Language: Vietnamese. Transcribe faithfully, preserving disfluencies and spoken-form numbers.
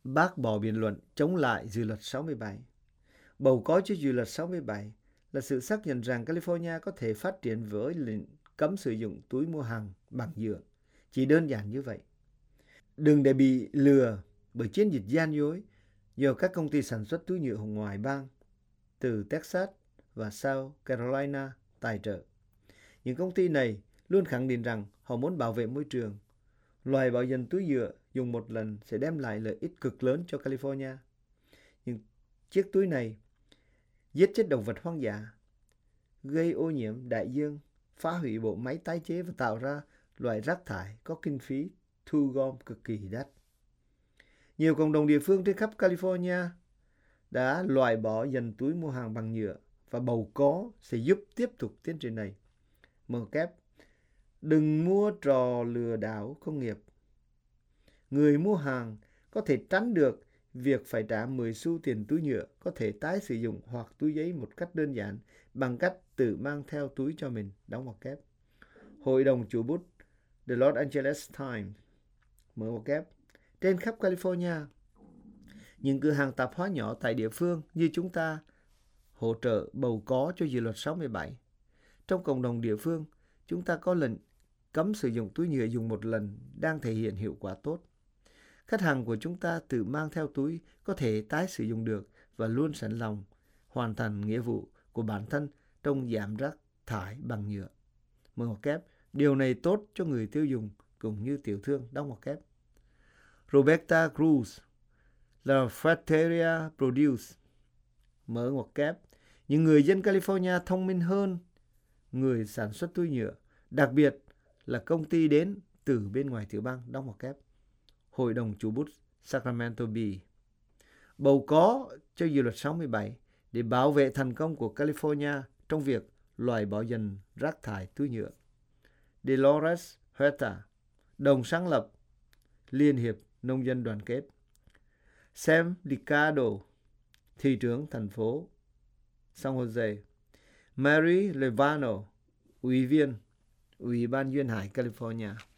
bác bỏ biện luận chống lại dự luật sáu mươi bảy. Bầu có cho dự luật sáu mươi bảy là sự xác nhận rằng California có thể phát triển với lệnh cấm sử dụng túi mua hàng bằng nhựa. Chỉ đơn giản như vậy. Đừng để bị lừa bởi chiến dịch gian dối do các công ty sản xuất túi nhựa ngoài bang từ Texas và South Carolina tài trợ. Những công ty này luôn khẳng định rằng họ muốn bảo vệ môi trường. Loại bỏ dần túi nhựa dùng một lần sẽ đem lại lợi ích cực lớn cho California. Nhưng chiếc túi này giết chết động vật hoang dã, gây ô nhiễm đại dương, phá hủy bộ máy tái chế và tạo ra loại rác thải có kinh phí thu gom cực kỳ đắt. Nhiều cộng đồng địa phương trên khắp California đã loại bỏ dần túi mua hàng bằng nhựa và bầu có sẽ giúp tiếp tục tiến trình này. Mở kép, đừng mua trò lừa đảo công nghiệp. Người mua hàng có thể tránh được việc phải trả mười xu tiền túi nhựa, có thể tái sử dụng hoặc túi giấy một cách đơn giản bằng cách tự mang theo túi cho mình. Đóng ngoặc kép. Hội đồng chủ bút The Los Angeles Times. Mở ngoặc kép. Trên khắp California, những cửa hàng tạp hóa nhỏ tại địa phương như chúng ta hỗ trợ bầu có cho dự luật sáu mươi bảy. Trong cộng đồng địa phương, chúng ta có lệnh cấm sử dụng túi nhựa dùng một lần đang thể hiện hiệu quả tốt. Khách hàng của chúng ta tự mang theo túi có thể tái sử dụng được và luôn sẵn lòng hoàn thành nghĩa vụ của bản thân trong giảm rác thải bằng nhựa. Mở ngoặc kép. Điều này tốt cho người tiêu dùng cũng như tiểu thương. Đóng ngoặc kép. Roberta Cruz là Frateria Produce. Mở ngoặc kép. Những người dân California thông minh hơn người sản xuất túi nhựa, đặc biệt là công ty đến từ bên ngoài tiểu bang. Đóng ngoặc kép. Hội đồng chủ bút Sacramento Bee. Bầu có cho dự luật sáu mươi bảy để bảo vệ thành công của California trong việc loại bỏ dần rác thải túi nhựa. Dolores Huerta, đồng sáng lập Liên hiệp Nông dân Đoàn kết. Sam Liccardo, thị trưởng thành phố San Jose. Mary Levano, ủy viên Ủy ban Duyên hải California.